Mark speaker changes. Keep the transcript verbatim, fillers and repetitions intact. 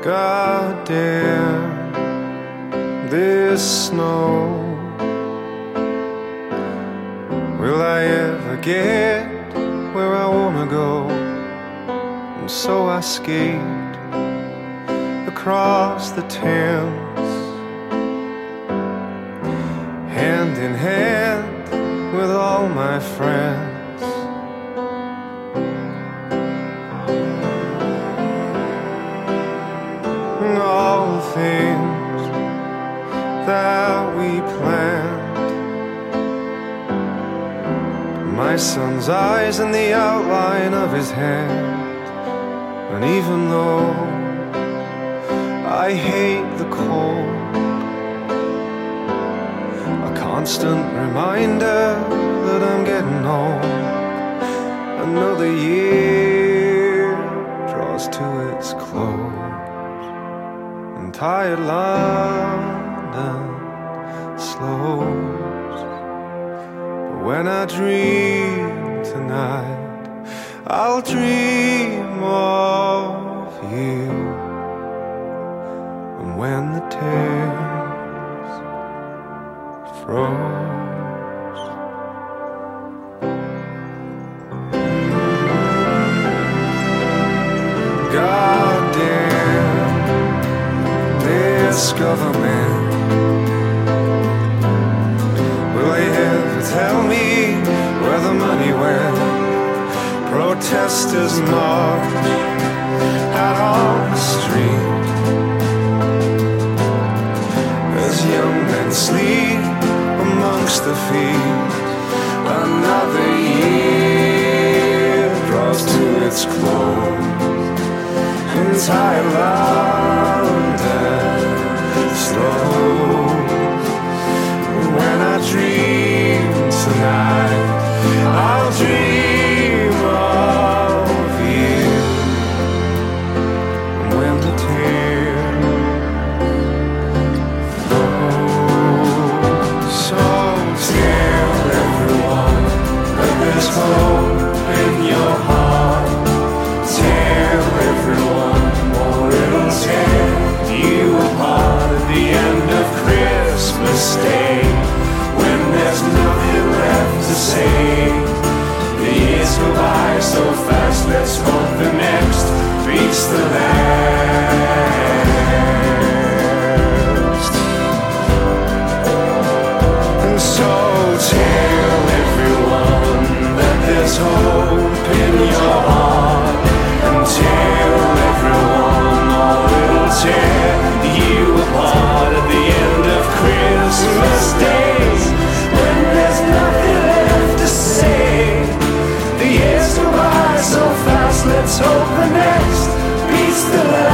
Speaker 1: God damn this snow. Will I ever get where I wanna go? And so I skate across the Thames, hand in hand with all my friends. And all the things that we planned, my son's eyes and the outline of his hand. And even though I hate the cold, a constant reminder that I'm getting old. Another year draws to its close, and tired London slows. But when I dream tonight, I'll dream of you. And when the tears froze, God damn this government. Will they ever tell me where the money went? Protesters march out on the street as young men sleep amongst the feet. Another year draws to its close, entire London slows. When I dream tonight, I'll dream of you. And when the tears flow, so tell everyone that there's hope in your heart. Tell everyone, or it'll tear you apart at the end of Christmas Day, when there's nothing left to say. The years go by so fast, let's hope the next beats the last. And so tell everyone that there's hope in your heart, and tell everyone, or it'll tear you apart at the end of Christmas days, when there's nothing left to say. The years go by so fast, let's hope the next beats the last.